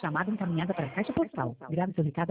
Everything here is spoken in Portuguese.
Chamada encaminhada para a caixa postal. Grave seu recado